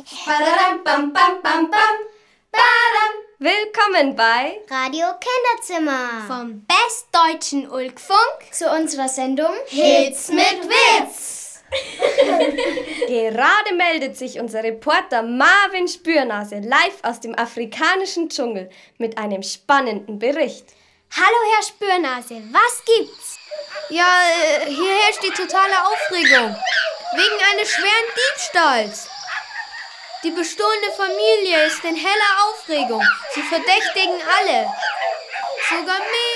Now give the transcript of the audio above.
Badadam, bam, bam, bam, bam. Badam. Willkommen bei Radio Kinderzimmer. Vom bestdeutschen Ulkfunk Zu unserer Sendung Hits mit Witz. Gerade meldet sich unser Reporter Marvin Spürnase live aus dem afrikanischen Dschungel mit einem spannenden Bericht. Hallo Herr Spürnase, was gibt's? Ja, hier herrscht die totale Aufregung. Wegen eines schweren Diebstahls. Die bestohlene Familie ist in heller Aufregung. Sie verdächtigen alle. Sogar mich.